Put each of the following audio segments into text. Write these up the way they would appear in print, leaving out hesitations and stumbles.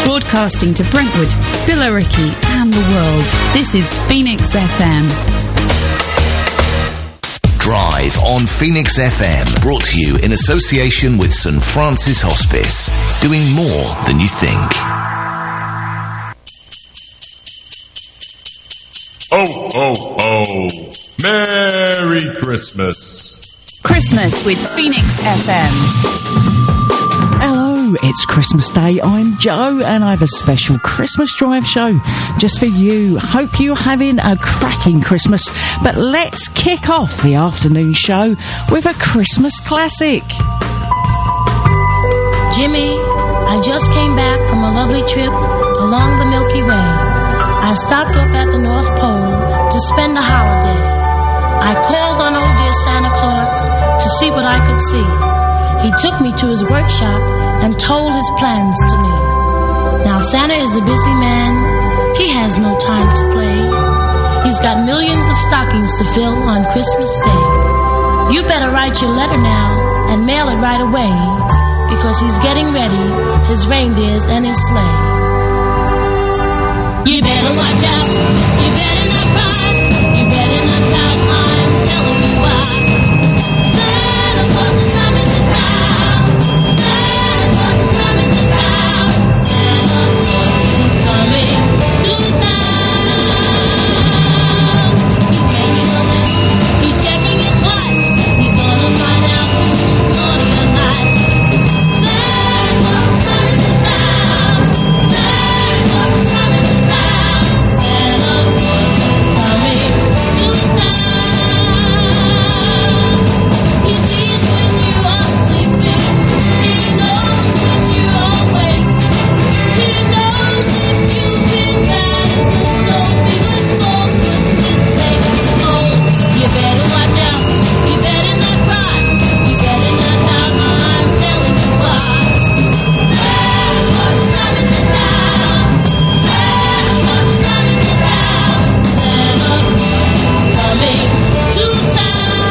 Broadcasting to Brentwood, Billericay and the world. This is Phoenix FM. Drive on Phoenix FM, brought to you in association with St Francis Hospice, doing more than you think. Oh, oh, oh. Merry Christmas. Christmas with Phoenix FM. Hello, it's Christmas Day. I'm Joe and I have a special Christmas drive show just for you. Hope you're having a cracking Christmas, but let's kick off the afternoon show with a Christmas classic. Jimmy, I just came back from a lovely trip along the Milky Way. I stopped off at the North Pole to spend the holiday. I called on old dear Santa Claus to see what I could see. He took me to his workshop and told his plans to me. Now Santa is a busy man. He has no time to play. He's got millions of stockings to fill on Christmas Day. You better write your letter now and mail it right away, because he's getting ready, his reindeers and his sleigh. You better watch out, you better not cry, you better not pout, I'm telling you why. Santa Claus is coming to town, Santa Claus is coming to town, Santa Claus is coming to town. He's making a list, he's checking it twice, he's gonna find out who's naughty or nice. Santa Claus is coming to town, Santa Claus is coming to town, Santa Claus is coming to town. He sees when you are sleeping, he knows when you are awake, he knows if you've been bad and good, so be good for goodness sake. Oh, you better watch out, you better not cry, you better not pout, I'm telling you why. Santa Claus is coming to town, Santa Claus is coming to town, Santa Claus is coming to town.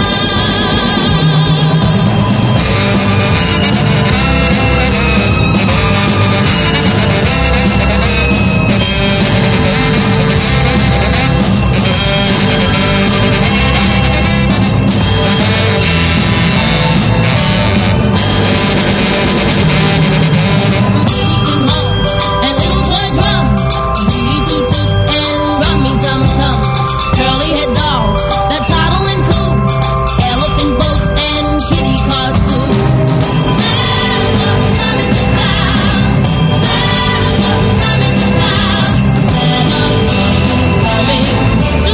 And little toy drums, toot-toot and rummy-tum-tum, curly-head dolls that toddle and coo, elephant boats and kitty cars too. Santa Claus is coming to town, Santa Claus is coming to town, Santa Claus is coming to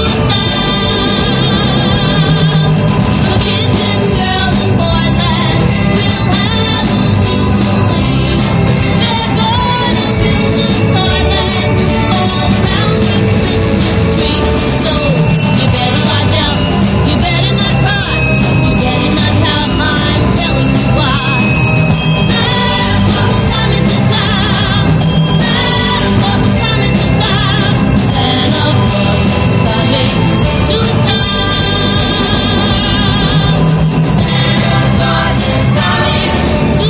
town. The kids and girls and boyland will have a jubilee. They're gonna build a toyland all around the Christmas tree. So you better watch out, you better not cry, you better not pout, I'm telling you why. Santa Claus is coming to town, Santa Claus is coming to town, Santa Claus is coming to town. Santa Claus is coming to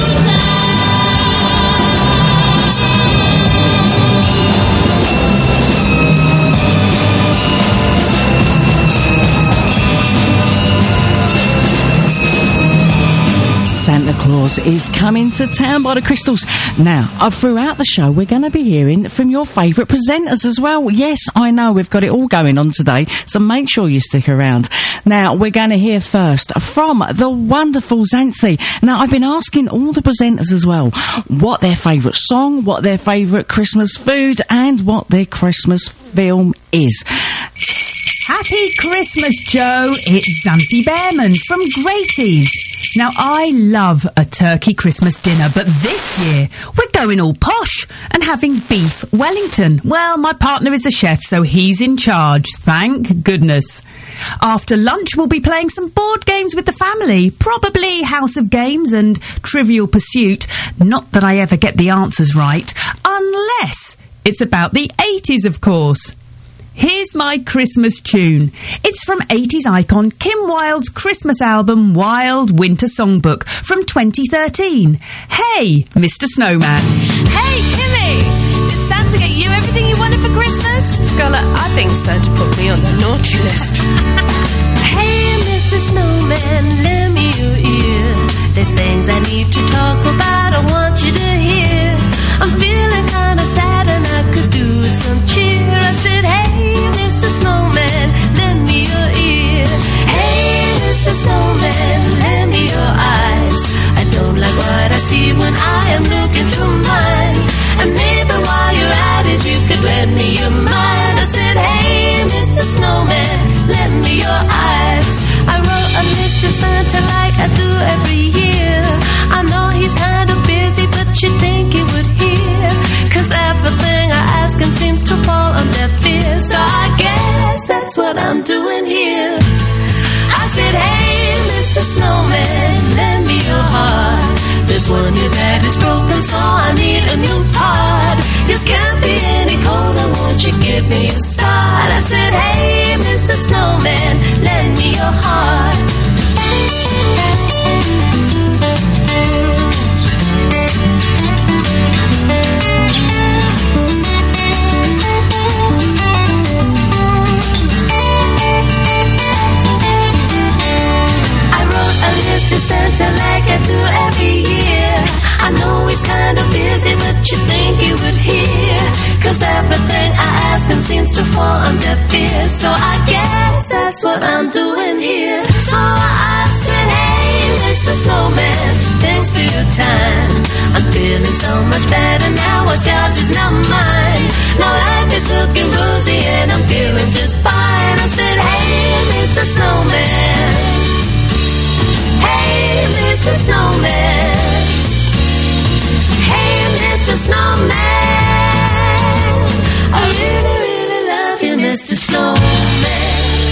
Santa Claus is coming to town by the Crystals. Now, throughout the show, we're going to be hearing from your favourite presenters as well. Yes, I know, we've got it all going on today, so make sure you stick around. Now, we're going to hear first from the wonderful Xanthi. Now, I've been asking all the presenters as well what their favourite song, what their favourite Christmas food, and what their Christmas film is. Happy Christmas, Joe. It's Xanthi Behrman from Graties. Now, I love a turkey Christmas dinner, but this year we're going all posh and having beef Wellington. Well, my partner is a chef, so he's in charge, thank goodness. After lunch, we'll be playing some board games with the family, probably House of Games and Trivial Pursuit. Not that I ever get the answers right, unless it's about the 80s, of course. Here's my Christmas tune. It's from 80s icon Kim Wilde's Christmas album Wild Winter Songbook from 2013. Hey, Mr. Snowman. Hey, Kimmy! Santa put me on the naughty list. Hey, Mr. Snowman, lend me your ear. There's things I need to talk about, I want you to hear. I'm feeling kind of sad and I could do with some cheer. I said, hey, Mr. Snowman, lend me your ear. Hey, Mr. Snowman, lend me your eyes. I don't like what I see when I am looking through mine. And maybe while you're at it, you could lend me your mind. I said, hey, Mr. Snowman, lend me your eyes. I wrote a list to Santa like I do every year. I know he's kind of busy, but you'd think he would hear. Cause everything I ask him seems to fall on deaf ears. So I guess that's what I'm doing here. I said, hey, Mr. Snowman, lend me your heart. This one you that is broken, so I need a new part. This can't be any colder, won't you give me a start? I said, hey, Mr. Snowman, lend me your heart. To Santa like I do every year. I know he's kind of busy, but you think he would hear. Cause everything I ask him seems to fall on deaf ears. So I guess that's what I'm doing here. So I said, hey, Mr. Snowman, thanks for your time. I'm feeling so much better now. What's yours is not mine. Now life is looking rosy and I'm feeling just fine. I said, hey, Mr. Snowman. Hey, Mr. Snowman. Hey, Mr. Snowman. I really, really love you, Mr. Snowman.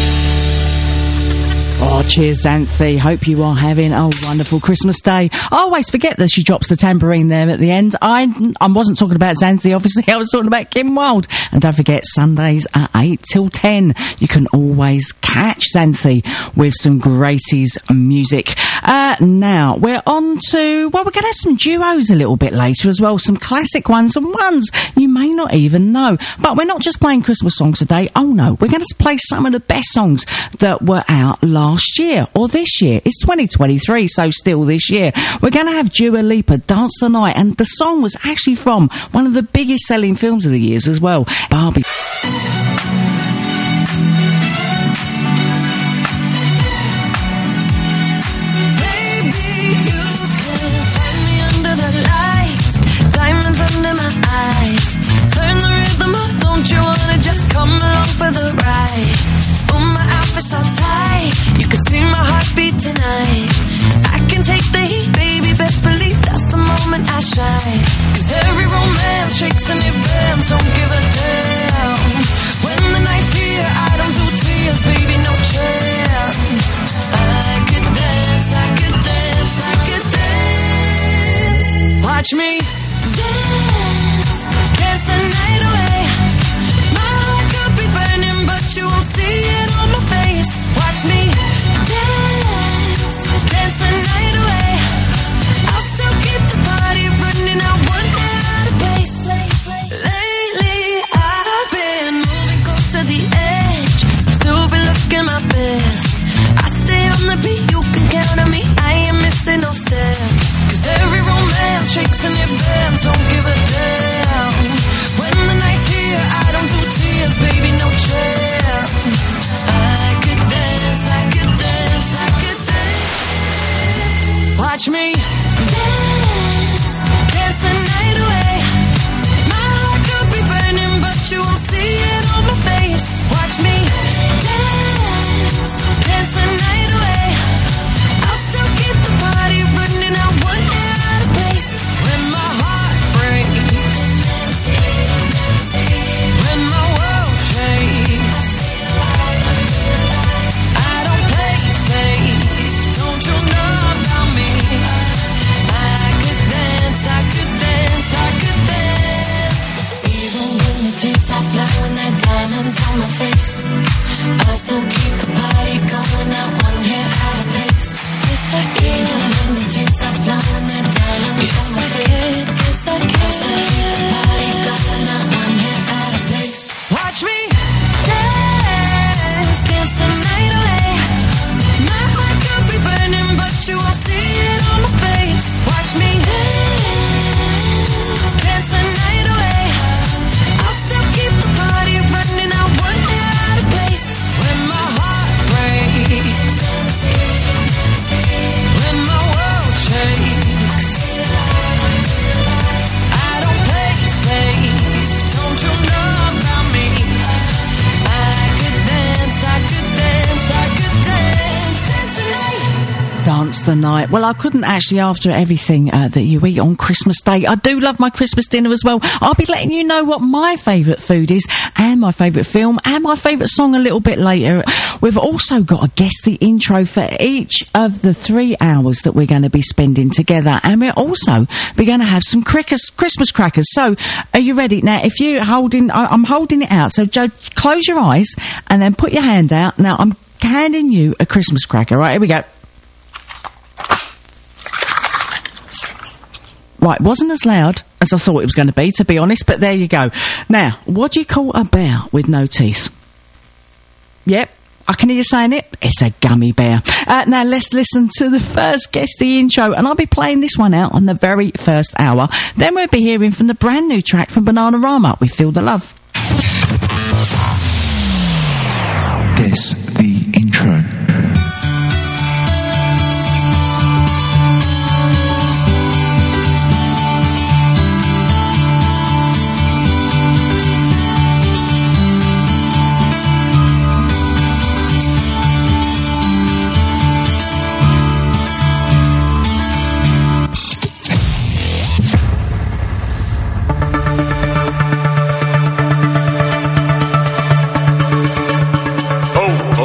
Oh, cheers, Xanthi. Hope you are having a wonderful Christmas day. I always forget that she drops the tambourine there at the end. I wasn't talking about Xanthi, obviously. I was talking about Kim Wilde. And don't forget, Sundays at 8 till 10. You can always catch Xanthi with some Gracie's music. Now, we're on to... Well, we're going to have some duos a little bit later as well. Some classic ones and ones you may not even know. But we're not just playing Christmas songs today. Oh, no. We're going to play some of the best songs that were out last year or this year. It's 2023, so still this year. We're going to have Dua Lipa, Dance the Night, and the song was actually from one of the biggest selling films of the years as well, Barbie. Under my eyes, turn the rhythm up, don't you wanna just come along for the ride? Oh, my outfit's all tight, you can see my heartbeat tonight. I can take the heat, baby, best believe that's the moment I shine. Cause every romance shakes and it bends, don't give a damn. When the night's here, I don't do tears, baby, no chance. I could dance, I could dance, I could dance. Watch me dance the night away. My heart could be burning, but you won't see it on my face. Watch me dance the night away. I'll still keep the party running, I won't get out of place. Lately I've been moving close to the edge, still be looking my best. I stay on the beat, you can count on me, I ain't missing no steps. Cause every romance shakes and it bends, don't give a damn. When the night's here, I don't do tears, baby, no chance. I could dance, I could dance, I could dance. Watch me dance, dance the night away. My heart could be burning, but you won't see it on my face. Watch me dance, dance the night away. I'll still keep the party running, I won't get out of place. When my heart breaks, when my world shakes, I don't play safe, don't you know about me? I could dance, I could dance, I could dance. Even when the tears are flowing, that diamonds on my face, I still keep the party going, not one hair out of place. Yes, I can. Even when the tears are flowing, that diamonds on my face, yes, I can. I still keep the party going, not one hair out of place. Watch me dance. the night. Well, I couldn't actually, after everything that you eat on Christmas Day. I do love my Christmas dinner as well. I'll be letting you know what my favourite food is, and my favourite film, and my favourite song a little bit later. We've also got to guess the intro for each of the 3 hours that we're going to be spending together, and we're also going to have some Christmas crackers. So, are you ready? Now, if you're holding, I'm holding it out, so Joe, close your eyes and then put your hand out. Now, I'm handing you a Christmas cracker. Right, here we go. Right, wasn't as loud as I thought it was going to be honest, but there you go. Now, what do you call a bear with no teeth? Yep, I can hear you saying it. It's a gummy bear. Now, let's listen to the first Guess the Intro, and I'll be playing this one out on the very first hour. Then we'll be hearing from the brand new track from Bananarama, We Feel the Love. Guess the Intro. Ho,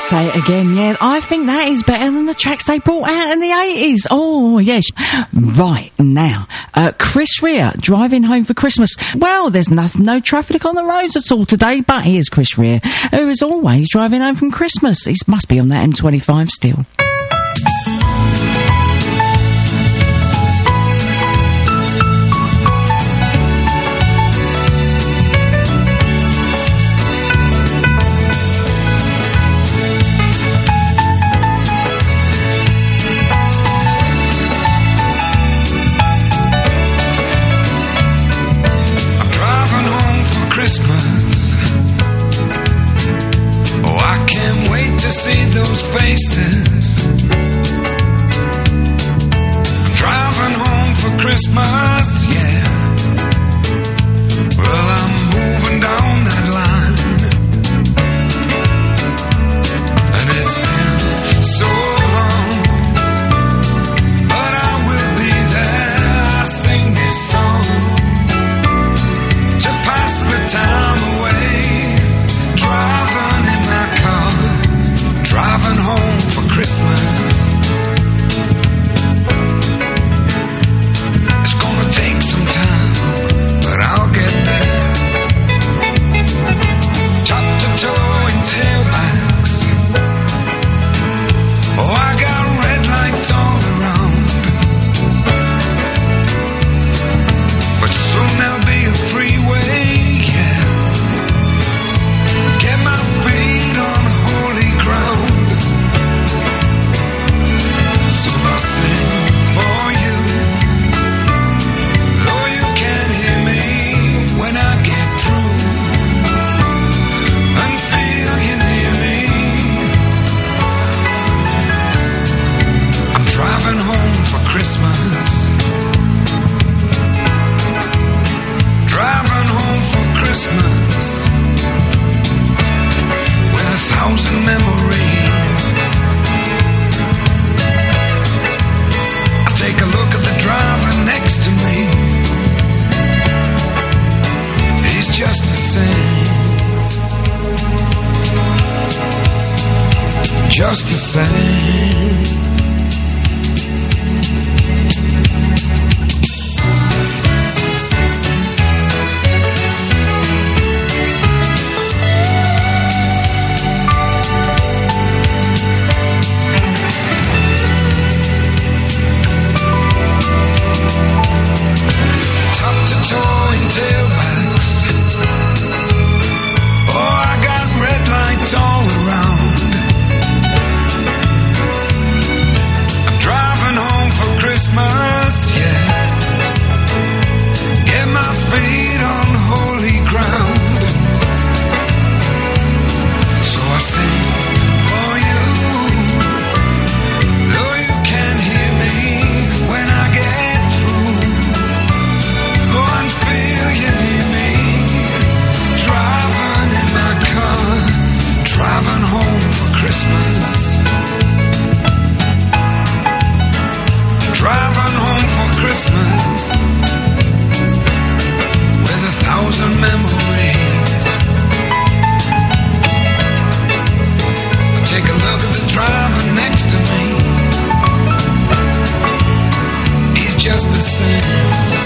Say it again, yeah. I think that is better than the tracks they brought out in the 80s. Oh, yes. Right, now, Chris Rea, driving home for Christmas. Well, there's no traffic on the roads at all today, but here's Chris Rea, who is always driving home from Christmas. He must be on that M25 still. Faces. I'm driving home for Christmas, yeah. Well, I'm moving down that line, and it's been so long, but I will be there. I sing this song to pass the time away, driving in my car, driving home for Christmas. It's gonna take some time, but I'll get there. Top to toe in tailbacks. Oh, I got red lights all around, but soon there'll be a freeway, yeah. Get my feet on holy ground. Christmas, driving home for Christmas, with 1,000 memories. I take a look at the driver next to me. He's just the same, just the same. Tailbacks. Oh, I got red lights all around. I'm driving home for Christmas, yeah. Get my feet on holy ground. So I sing for you, though you can't hear me when I get through. Oh, I feel you near me, driving in my car, driving home for Christmas, driving home for Christmas, with 1,000 memories. I take a look at the driver next to me. He's just the same.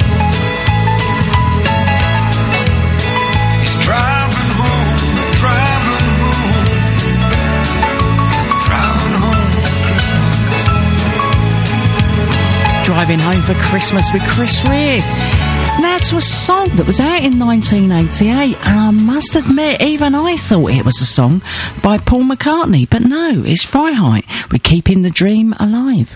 Driving home, driving home, driving home for Christmas. Driving Home for Christmas with Chris Rea. Now to a song that was out in 1988, and I must admit, even I thought it was a song by Paul McCartney, but no, it's Freiheit. We're keeping the dream alive.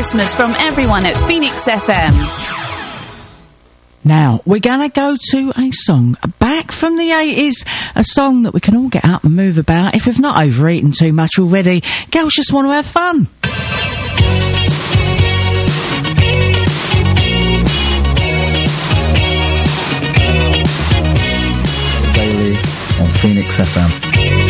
Christmas from everyone at Phoenix FM. Now, we're going to go to a song back from the 80s, a song that we can all get up and move about. If we've not overeaten too much already, girls just want to have fun. Daily on Phoenix FM.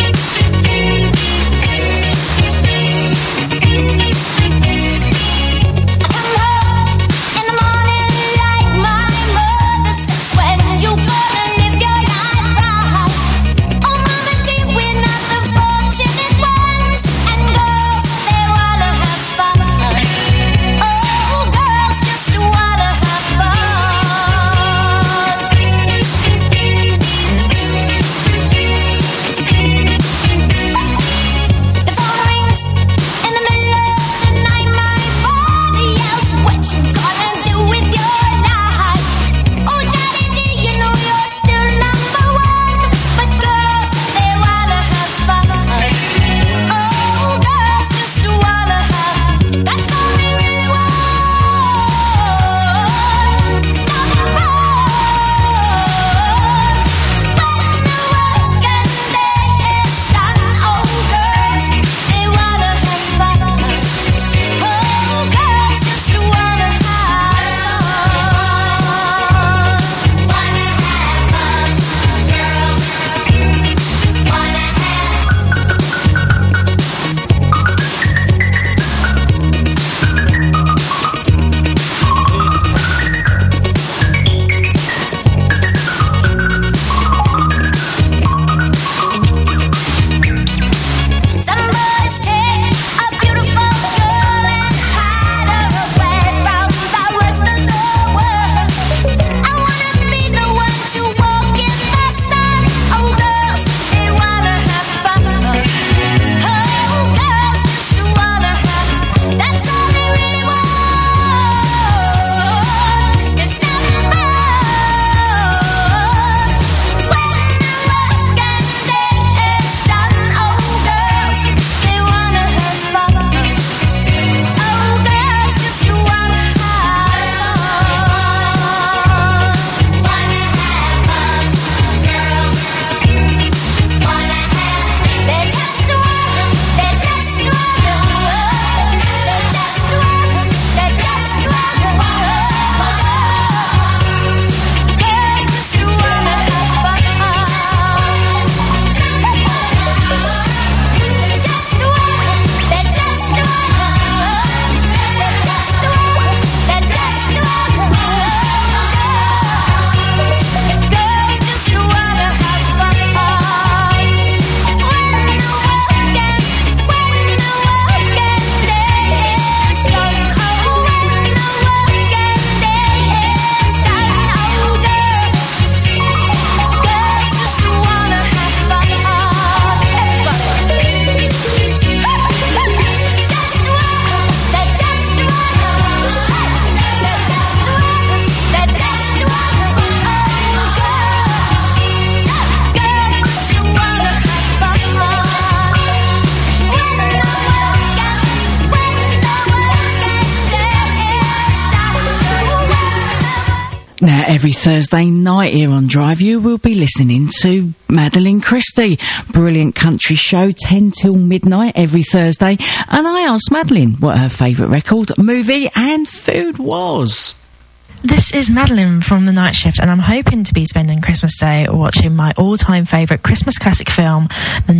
Now, every Thursday night here on Drive, you will be listening to Madeline Christie. Brilliant country show, 10 till midnight every Thursday. And I asked Madeline what her favourite record, movie and food was. This is Madeline from The Night Shift, and I'm hoping to be spending Christmas Day watching my all-time favourite Christmas classic film, the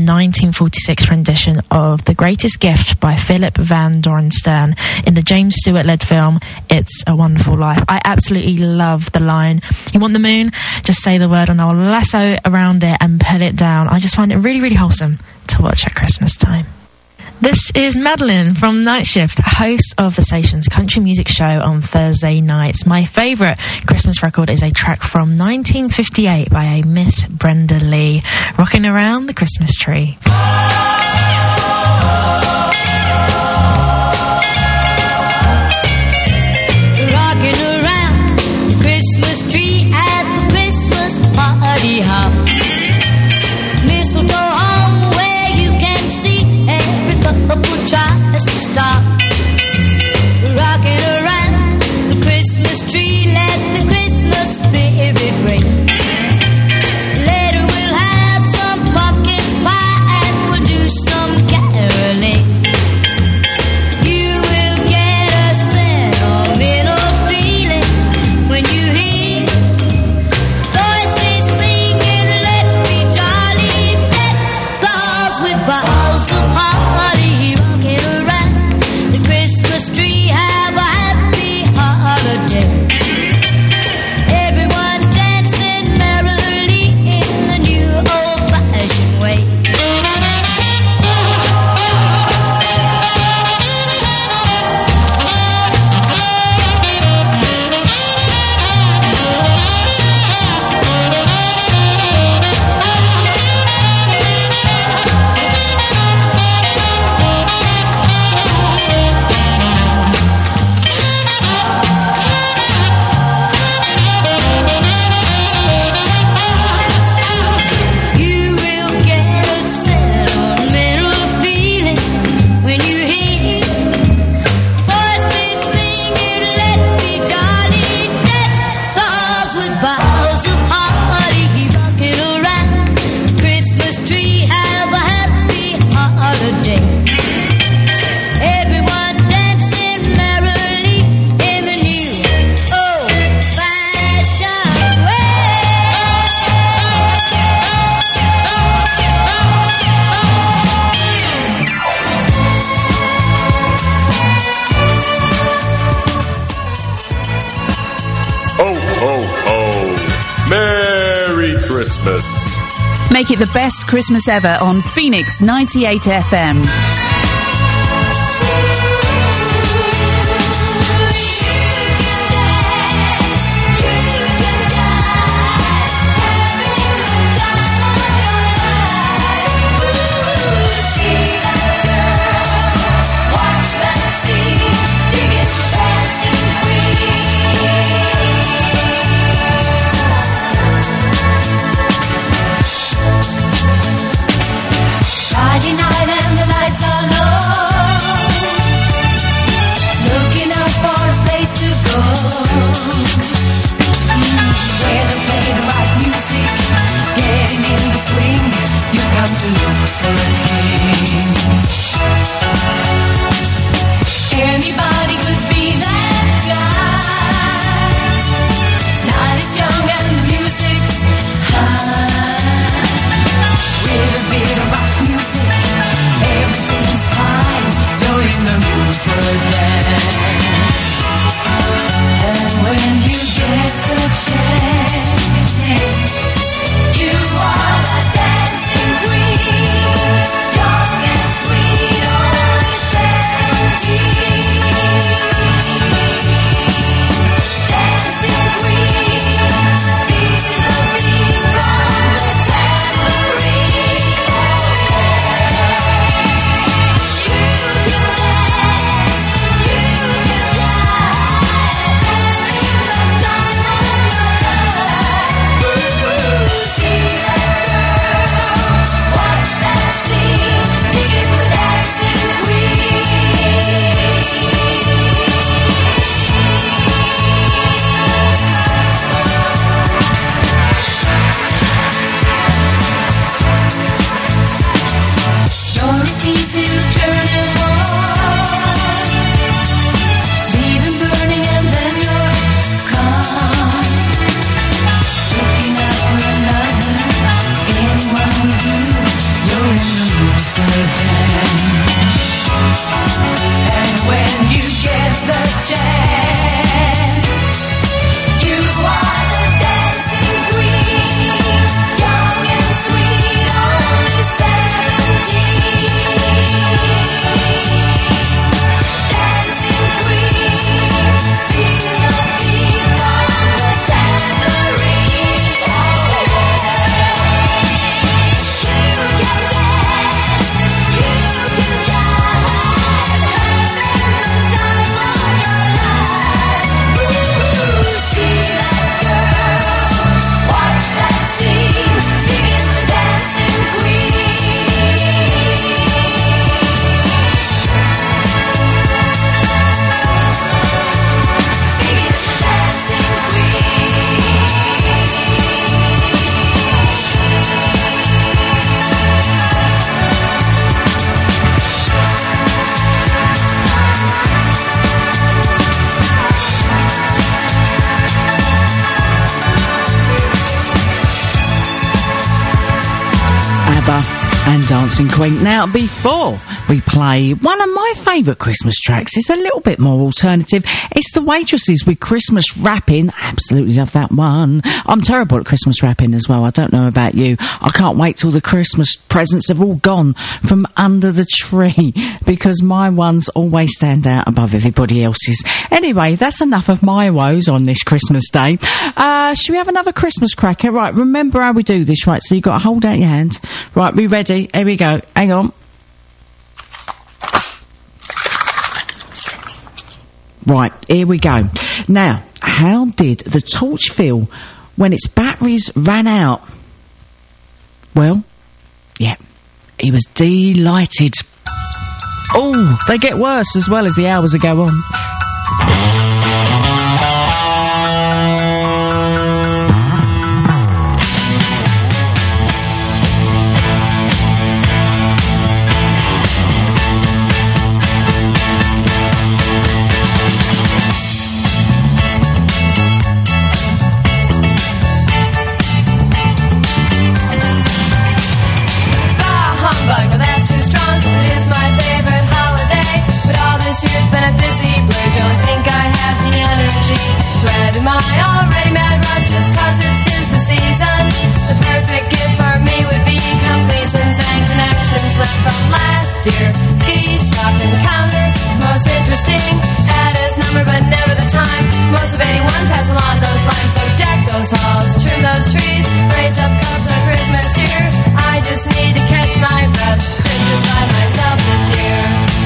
1946 rendition of The Greatest Gift by Philip Van Doren Stern in the James Stewart-led film It's a Wonderful Life. I absolutely love the line, "You want the moon? Just say the word and I'll lasso around it and pull it down." I just find it really, really wholesome to watch at Christmas time. This is Madeline from Night Shift, host of the station's country music show on Thursday nights. My favourite Christmas record is a track from 1958 by a Miss Brenda Lee, Rocking Around the Christmas Tree. Rocking around the Christmas tree at the Christmas party hop. Mistletoe hung where you can see every couple tries to stop. Rock Christmas. Make it the best Christmas ever on Phoenix 98 FM. Friday night and the lights are low, looking out for a place to go, where they play the right music, getting in the swing. You come to look for a king. Anybody could be that guy. Night is young and the music's high. With a bit of rock music, everything's fine. You're in the mood for a dance. And when you get the chance, you are the dancing queen. Young and sweet, only 17. Dancing queen, feel the beat from the tambourine. And Dancing Queen. Now, before we play one of my favourite Christmas tracks, it's a little bit more alternative. It's The Waitresses with Christmas Wrapping. Absolutely love that one. I'm terrible at Christmas wrapping as well. I don't know about you. I can't wait till the Christmas presents have all gone from under the tree, because my ones always stand out above everybody else's. Anyway, that's enough of my woes on this Christmas day. Should we have another Christmas cracker? Right, remember how we do this, right? So you've got to hold out your hand. Right, we ready? Here we go. Hang on. Right, here we go. Now, how did the torch feel when its batteries ran out? Well, yeah, he was delighted. Oh, they get worse as well as the hours go on. But all this year's been a busy break. trees, raise up cups of Christmas cheer. I just need to catch my breath. Christmas by myself this year.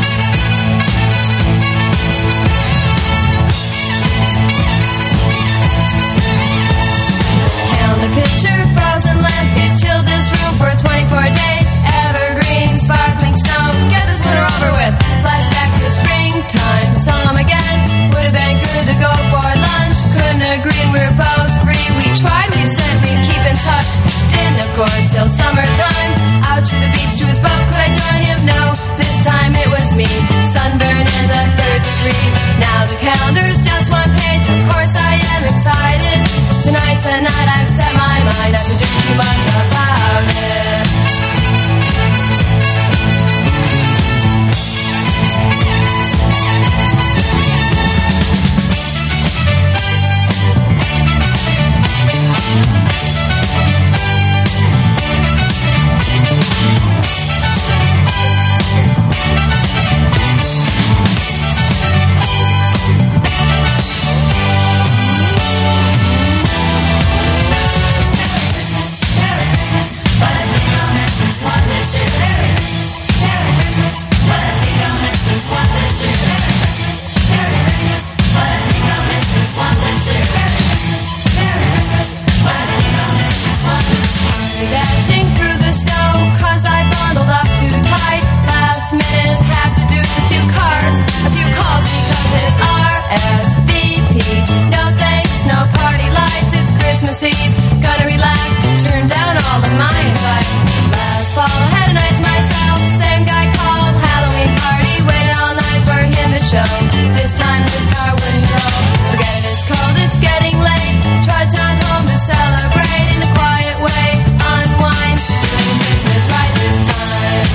Count the picture, frozen landscape, chill this room for 24 days. Evergreen, sparkling snow, get this winter over with. Flashback to springtime, saw him again. Would have been good to go for lunch. Couldn't agree, we were both free. We tried, we said we'd keep in touch. Didn't, of course, till summertime. Out to the beach to his boat, could I join him? No, this time it was me. Sunburn in the 3rd degree. Now the calendar's just one page. Of course I am excited. Tonight's the night I've set my mind not to do too much about it. Dashing through the snow, cause I bundled up too tight. Last minute, had to do a few cards, a few calls because it's RSVP. No thanks, no party lights, it's Christmas Eve. Gonna relax, turn down all of my invites. Last fall, I had a night to myself. Same guy called, Halloween party. Waited all night for him to show. This time his car wouldn't go. Forget it, it's cold, it's getting late. Tried to run home to celebrate in a quiet way. Unwind, doing Christmas right this time.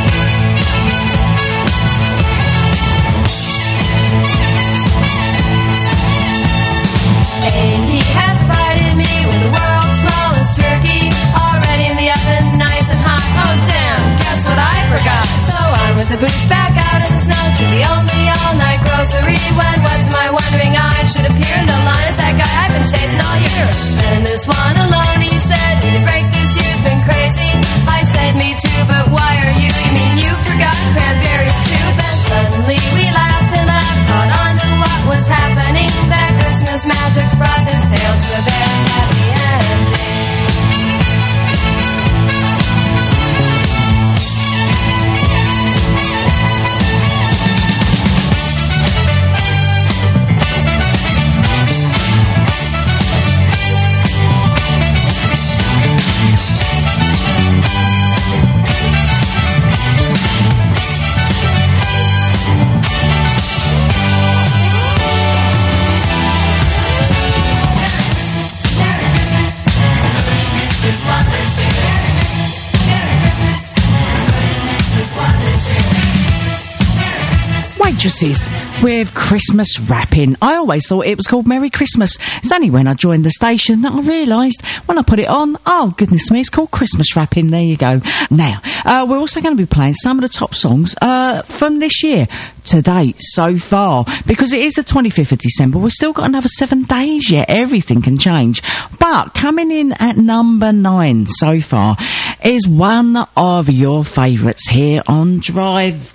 AP has provided me with the world's smallest turkey, already in the oven, nice and hot. Oh damn, guess what I forgot? So on with the boots, back out in the snow to the only all-night grocery. When what to my wondering eyes should appear in the line is that guy I've been chasing all year. And in this one alone, he said, "The break this year's been crazy." I said, "Me too, but why are you? You mean you forgot cranberry soup?" And suddenly we laughed and laughed, caught on to what was happening. That Christmas magic's brought this tale to a very happy ending. Waitresses with Christmas wrapping. I always thought it was called Merry Christmas. It's only when I joined the station that I realised when I put it on, oh goodness me, it's called Christmas wrapping. There you go. Now, we're also going to be playing some of the top songs from this year to date so far, because it is the 25th of December. We've still got another 7 days yet. Everything can change. But coming in at number 9 so far is one of your favourites here on Drive.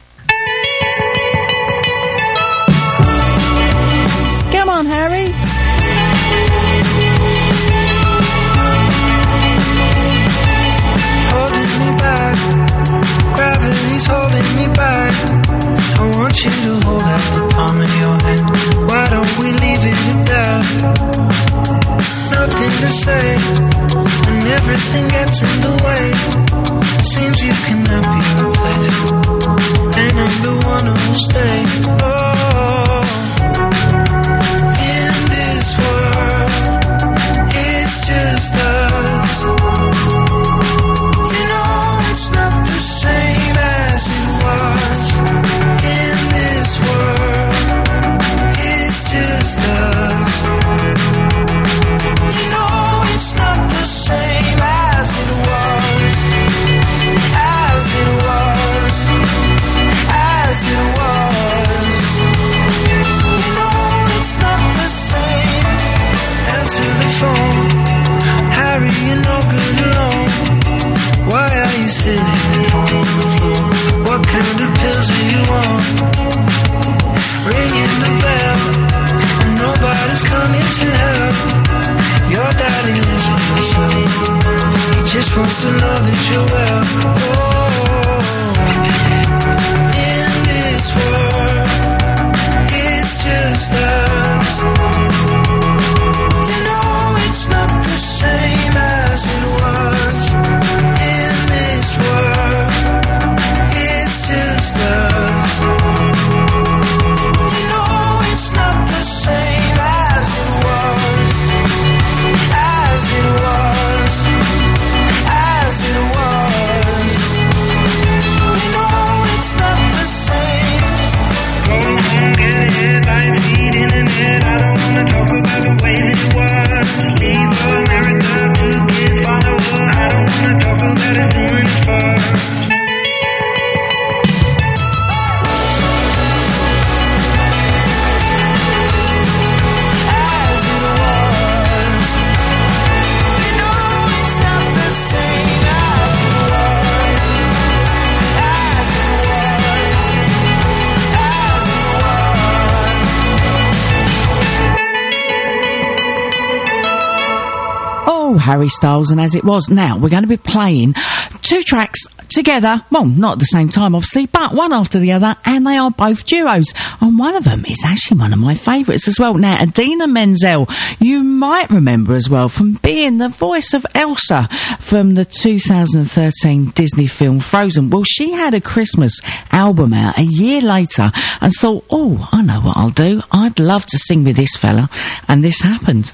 Come on, Harry. Holding me back, gravity's holding me back. I want you to hold out the palm of your hand. Why don't we leave it at that? Nothing to say, and everything gets in the way. Seems you cannot be replaced, and I'm the one who'll stay. Oh, in this world, it's just us. You know it's not the same as it was. In this world, it's just us. You know it's not the same as it was. Harry Styles and As It Was. Now, we're going to be playing 2 tracks together, well, not at the same time, obviously, but one after the other, and they are both duos. And one of them is actually one of my favourites as well. Now, Idina Menzel, you might remember as well from being the voice of Elsa from the 2013 Disney film Frozen. Well, she had a Christmas album out a year later and thought, oh, I know what I'll do. I'd love to sing with this fella. And this happened.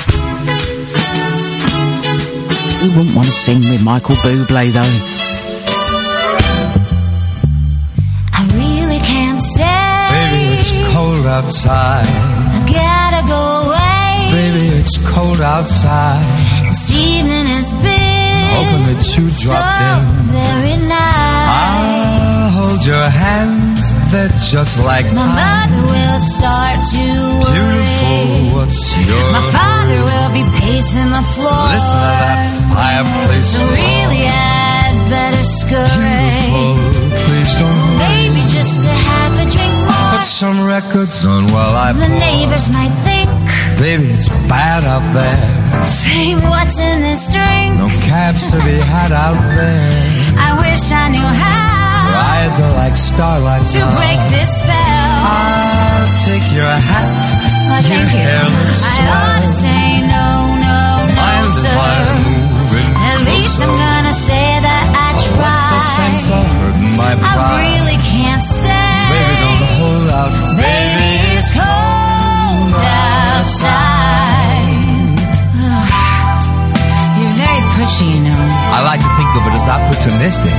You wouldn't want to sing with Michael Bublé, though. I really can't stay. Baby, it's cold outside. I gotta go away. Baby, it's cold outside. This evening has been Hoping that you dropped in. very nice. I'll hold your hands, they're just like My mine. mother will start to worry. Beautiful, what's your My father will be pacing the floor. Listen to that fireplace So roar. really I'd better scurry. Beautiful, please don't hurry. Maybe just to have a drink more. Put some records on while I The pour. neighbors might think, Baby, it's bad out there. say what's in this drink. No cabs to be had out there. I wish I knew Your how eyes are like starlight to now. break this spell. I'll take your hat. Oh, Your thank you. hair looks I swell. ought to say no, Mind if sir. I'm moving At least closer? I'm gonna say that I tried. What's the sense of hurting my I pride? really can't say. Baby, don't hold out. Baby, it's cold outside. You're very pushy, you know. I like to think of it as opportunistic.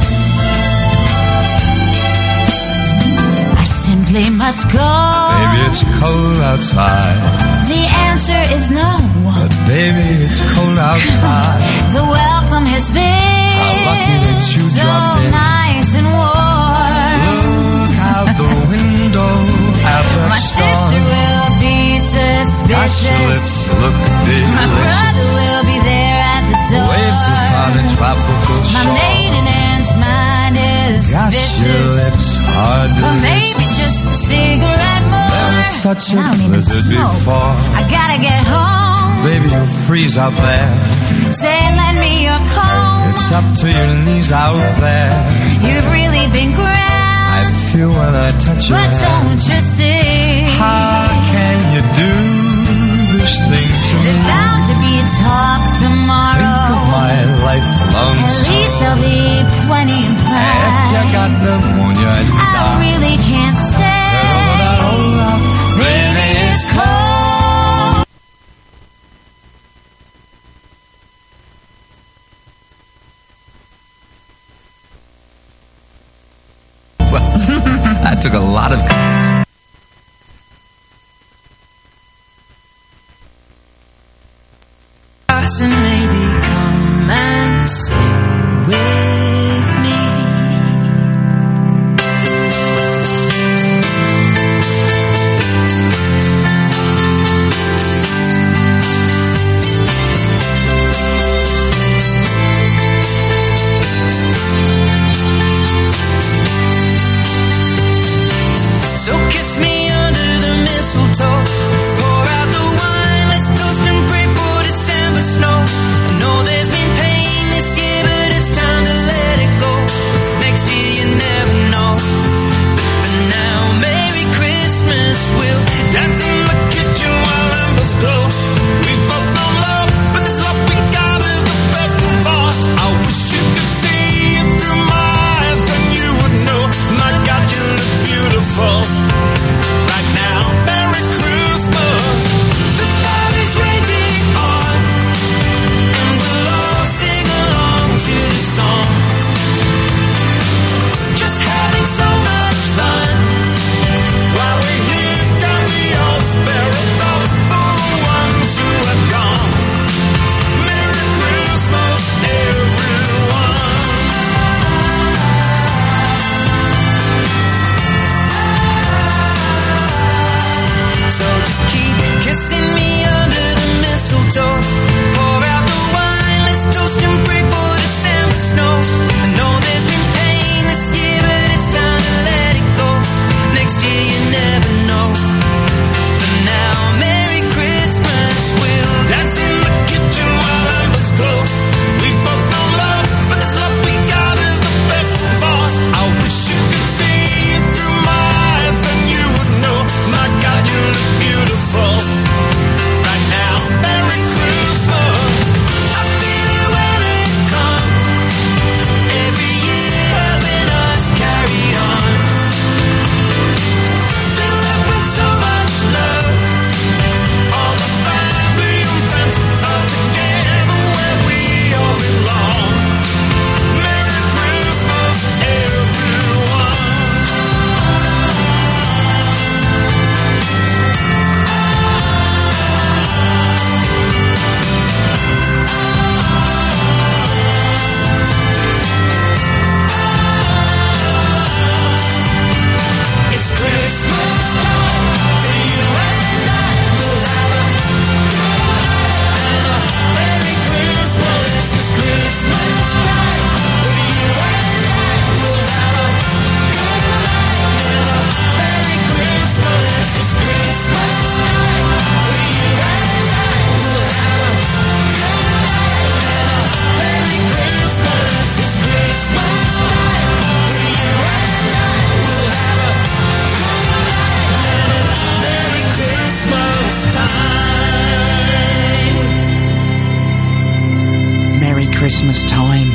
I simply must go. Baby, it's cold outside. The answer is no. But baby, it's cold outside. The welcome has been How lucky that you so dropped in. nice and warm. Look out the window at the My storm. sister will be Gosh, your lips suspicious. look My brother delicious. will be there at the door. Waves upon a tropical My shore. maiden aunt's mind is Gosh, your vicious. lips are Or maybe delicious. just a cigarette more. There was such a I don't even blizzard smoke. before. I gotta get home. Baby, you'll freeze out there. Say, lend me your comb. It's up to your knees out there. You've really been grand. I feel when I touch your But hand. don't you see? How can you do this thing to me? There's bound to be talk tomorrow. Think of my lifelong At least there'll be plenty in If you play. got pneumonia and you I die. really can't stay. Baby, it's cold. That took a lot of courage. And maybe come and sing with me. So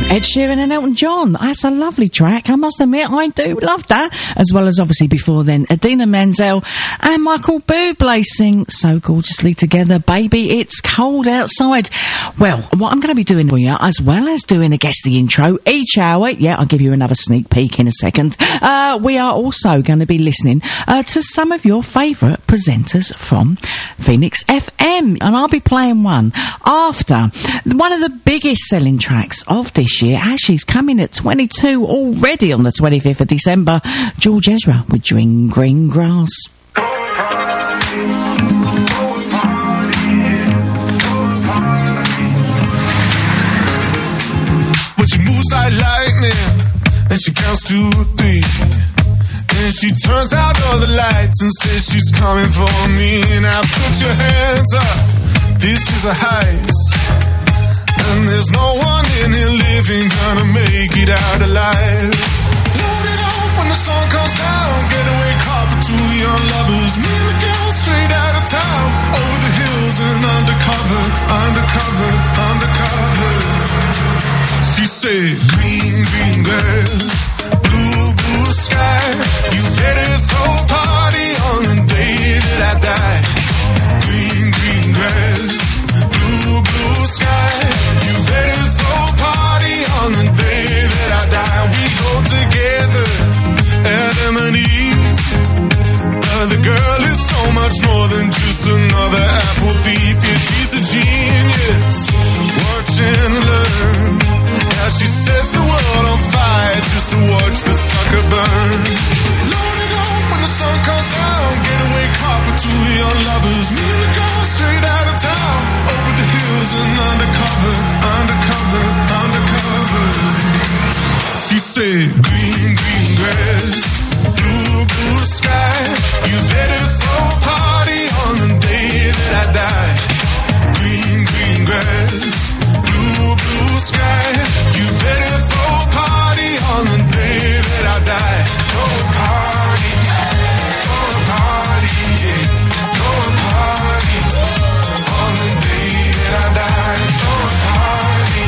Ed Sheeran and Elton John. That's a lovely track. I must admit, I do love that. As well as obviously before then, Idina Menzel and Michael Bublé sing so gorgeously together, Baby, It's Cold Outside. Well, what I'm going to be doing for you, as well as doing a guest the intro each hour, yeah, I'll give you another sneak peek in a second, we are also going to be listening to some of your favourite presenters from Phoenix FM. And I'll be playing one after one of the biggest selling tracks of this year, as she's coming at 22 already on the 25th of December, George Ezra with Green Green Grass. But she moves like lightning, and she counts to 3. Then she turns out all the lights and says she's coming for me. Now put your hands up, this is a heist. And there's no one in here living gonna make it out alive. Load it up when the sun comes down. Getaway car for 2 young lovers. Me and the girl straight out of town. Over the hills and undercover, undercover, undercover. She said, green, green grass, blue, blue sky. You better throw a party on the day that I die. Green, green grass, blue, blue sky. You better throw a party on the day that I die. We go together, Adam and Eve. The girl is so much more than just another apple thief. Yeah, she's a genius. Watch and learn. Now she sets the world on fire just to watch the sucker burn. Load it up when the sun comes down. Getaway car for 2 young lovers. Me and the girl straight out of town. Over the hills and undercover, undercover, undercover. She said, green, green grass, blue, blue sky. You better throw a party on the day that I die. Green, green grass, blue, blue sky. You better throw a party on the day that I die. Throw a party, throw a party, yeah. Throw a party on the day that I die. Throw a party,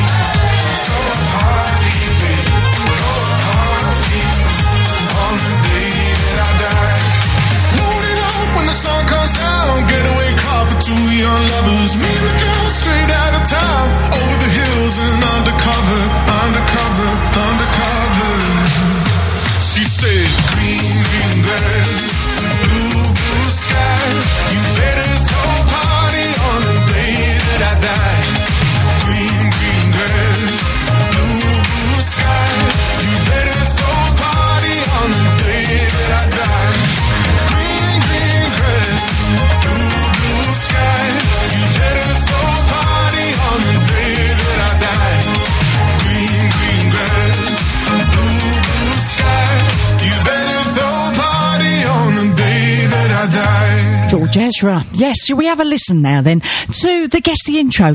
baby. Throw a party on the day that I die. Load it up when the sun comes down. Getaway car for 2 young lovers. Me and the girl straight out of town. Over the hills and undercover, undercover, undercover. She said, green, green grass, blue, blue sky. You better throw a party on the day that I die. Green, green grass, blue, blue sky. You better throw a party on the day that I die. Green, green grass, blue, blue sky. You better throw a party on the day that I die. Green, green grass, blue, blue sky. You better throw a party on the day that I die. George Ezra. Yes, shall we have a listen now then to the Guess the Intro?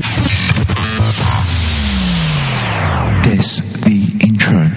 Guess the intro.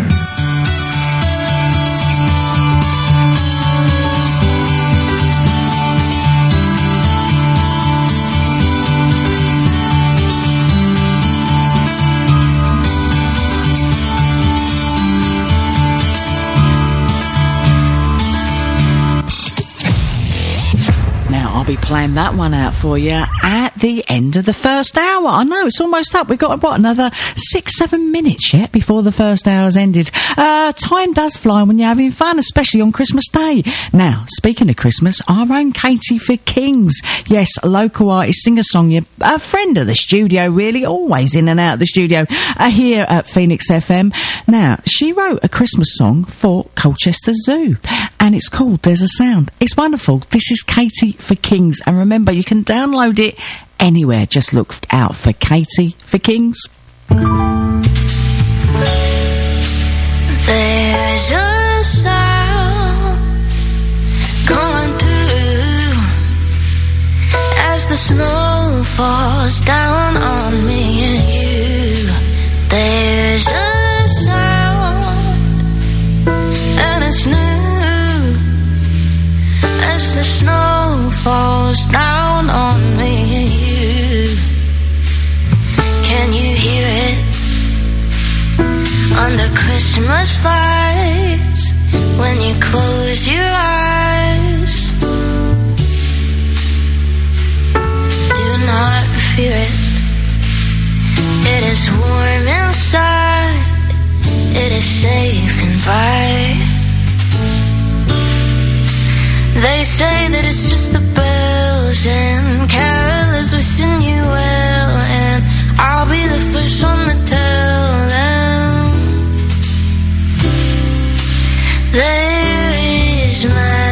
I'll be playing that one out for you at the end of the first hour. I know, it's almost up. We've got, what, another 6-7 minutes yet before the first hour's ended. Time does fly when you're having fun, especially on Christmas Day. Now, speaking of Christmas, our own Katie for Kings. Yes, a local artist, singer-songwriter, a friend of the studio, really, always in and out of the studio, here at Phoenix FM. Now, she wrote a Christmas song for Colchester Zoo, and it's called There's a Sound. It's wonderful. This is Katie for Kings, and remember, you can download it anywhere. Just look out for Katie for Kings. There's a sound going through as the snow falls down on me and you. There's a sound and it's new as the snow falls down on me and you. Can you hear it? under Christmas lights when you close your eyes. Do not fear it. It is warm inside. It is safe and bright. They say that it's just the bells and carolers wishing you well, and I'll be the first one to tell them there is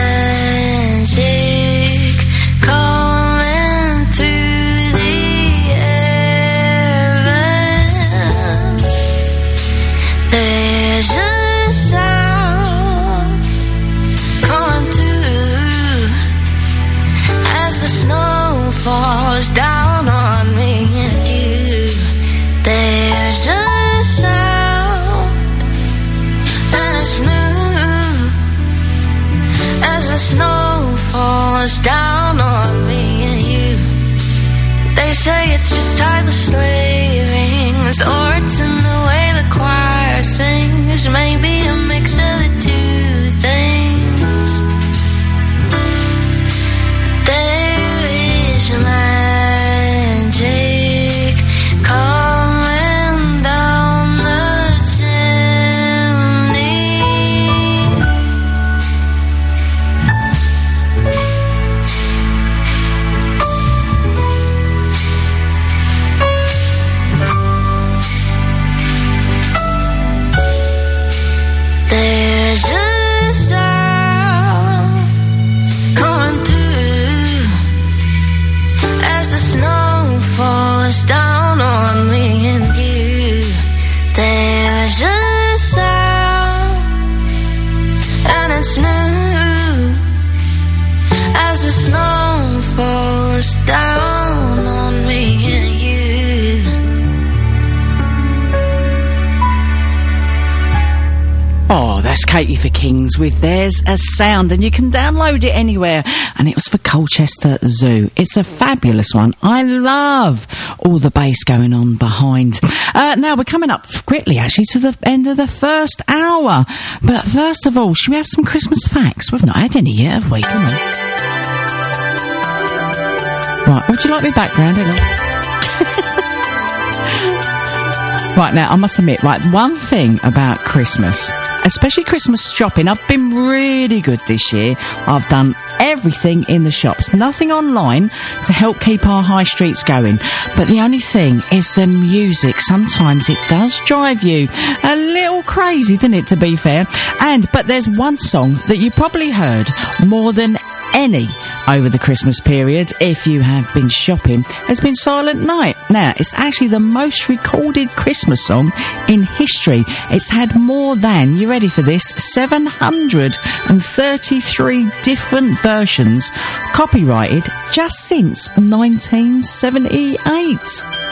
magic coming through the air vents. There's a sound coming through as the snow falls down on me and you. There's a sound and it's new as the snow falls down on me and you. They say it's just how the sleigh rings, or it's in the way the choir sings, maybe a mix of the two things. There is magic coming down the chimney. There's a sound coming through as the snow falls down on me and you. There's a sound and it's new as the snow falls down on me and you. Oh, that's Katie for Kings with There's a Sound, and you can download it anywhere, and it was for Colchester Zoo. It's a fabulous one. I love all the bass going on behind. Now we're coming up quickly actually to the end of the first hour, but first of all, should we have some Christmas facts? We've not had any yet, have we? Come on. Right, would you like me background? Hang on. Right, now I must admit, right, one thing about Christmas, especially Christmas shopping, I've been really good this year. I've done everything in the shops, nothing online to help keep our high streets going. But the only thing is the music. Sometimes it does drive you a little crazy, doesn't it, to be fair? But there's one song that you probably heard more than any over the Christmas period, if you have been shopping, has been Silent Night. Now, it's actually the most recorded Christmas song in history. It's had more than, you ready for this, 733 different versions copyrighted just since 1978.